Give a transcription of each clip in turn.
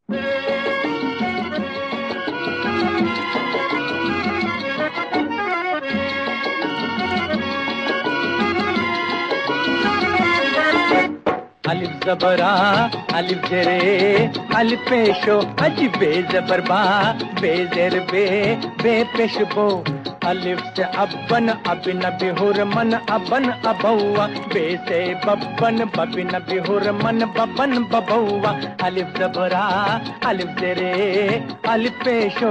अलिफ जबरा अलिफ जरे अलिफ पेशो अज बे जबर बा बे जर बे पेश बो अलिफ से अबन अबिन बिहुर मन अबन अबौआ बे से बबन बबिन बिहुर मन बबन बबौआ अलिफ जबरा अलिफ जरे अलिफ पेशो।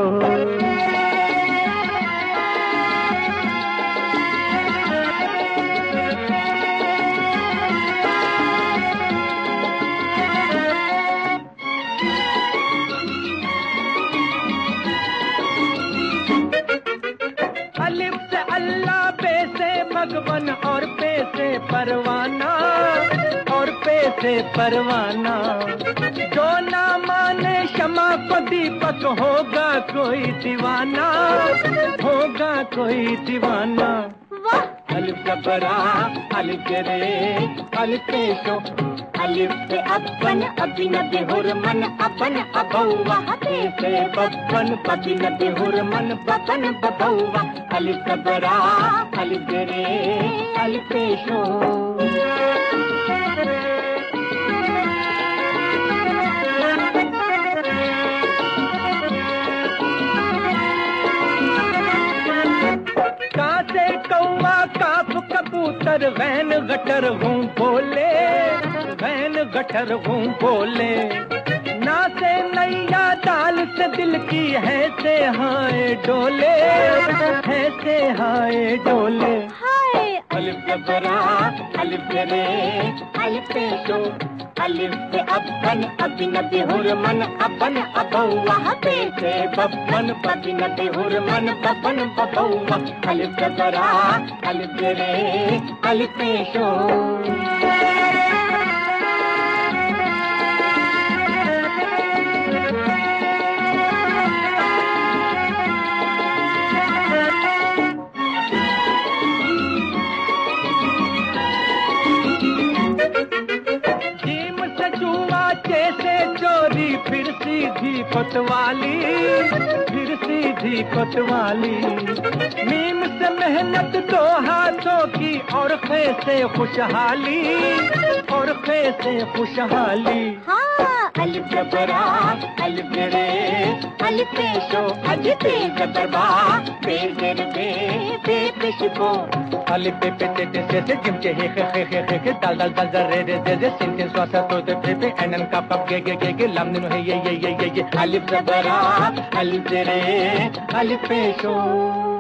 अलिफ से अल्लाह, बे से भगवन और पे से परवाना और पे से परवाना। जो ना माने क्षमा को दीपक होगा कोई दीवाना, होगा कोई दीवाना। अलिफ जबरा अलिफ जरे अलिफ पेशो अलिफ से अबन अबिन बिहुर मन अबन अबौआ बे से बबन बबिन बिहुर मन बबन बबौआ अलिफ जबरा अलिफ जरे अलिफ पेशो। का से कौआ काफ कबूतर वैन गटर हूँ बोले, वैन गटर हूँ बोले। ना से नैया दाल से दिल की है से हाय डोले, है से हाय डोले। अलिफ जबरा अलिफ जरे अलिफ पेशो अलिफ से अबन अबिन बिहुर मन अबन अबौआ बे से बबन बबिन बिहुर मन बबन बबौआ अलिफ जबरा अलिफ जरे अलिफ पेशो। जैसे चोरी फिर सीधी कोतवाली, फिर सीधी कोतवाली। मीम से मेहनत दो हाथों की और खे से खुशहाली, और खे से खुशहाली। अलिफ जबरा अलिफ जरे अलिफ पेशो अज बे जबर बा बे जर बे पेश बो अलिफ पे पे ते से जिम के हे दाल दाल दाल रे रे जे सिन सिन स्वासा तो ते पे एनन का पप गे लम नु है ये अलिफ जबरा अलिफ जरे अलिफ पेशो।